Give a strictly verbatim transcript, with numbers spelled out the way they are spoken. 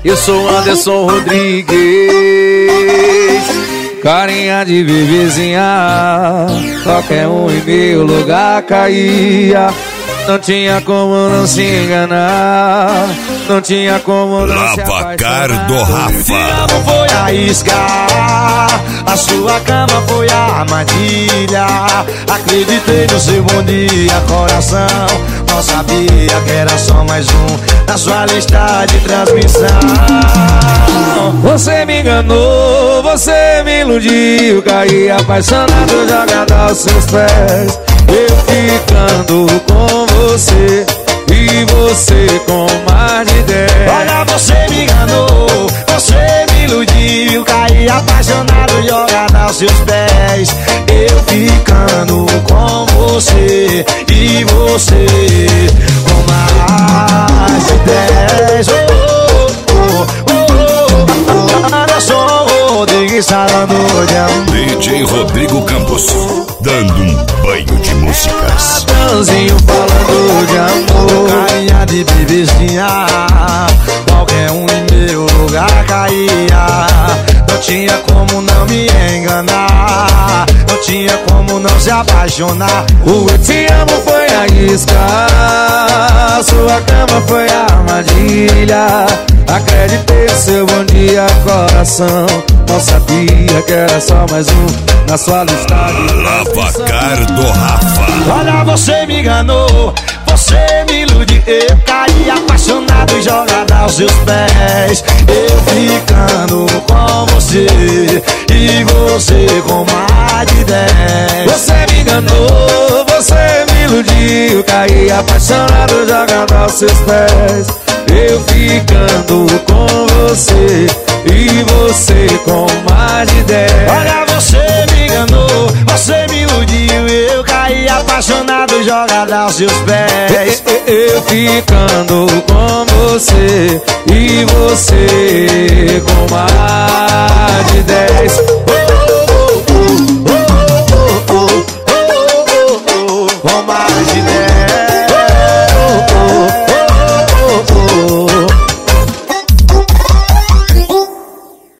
Eu sou Anderson Rodrigues, carinha de bebezinha. Qualquer um em meu lugar caía. Não tinha como não se enganar, não tinha como não se apaixonar. Lavacar do Rafa. Não foi a isca, a sua cama foi a armadilha. Acreditei no seu bom dia, coração. Não sabia que era só mais um na sua lista de transmissão. Você me enganou, você me iludiu. Caí apaixonado, jogado aos seus pés. Eu ficando com você e você com mais de dez. Olha, você me enganou, você me iludiu. Caí apaixonado, jogado aos seus pés. Eu ficando com você e você com mais de dez. Oh, oh, oh, oh, oh. Anderson Rodrigues falando de amor. D J Rodrigo Campos, dando um banho de músicas. Natanzinho falando de amor. Carinha de bebezinha, qualquer um em meu lugar caía. Não tinha como não me enganar, não tinha como não se apaixonar. O eu te amo foi a isca, sua cama foi a armadilha. Acreditei no seu bom dia, coração. Não sabia que era só mais um na sua lista de Lavacar do Rafa. Olha, você me enganou, você me iludiu. Eu caí apaixonado, jogado aos seus pés. Eu ficando com você e você com mais de dez. Você me enganou, você me iludiu. Caí apaixonado, jogado aos seus pés. Eu ficando com você e você com mais de dez. Olha, você me enganou, você me iludiu. Eu caí apaixonado, jogado aos seus pés. Eu ficando com você e você com mais de dez. Com mais de dez.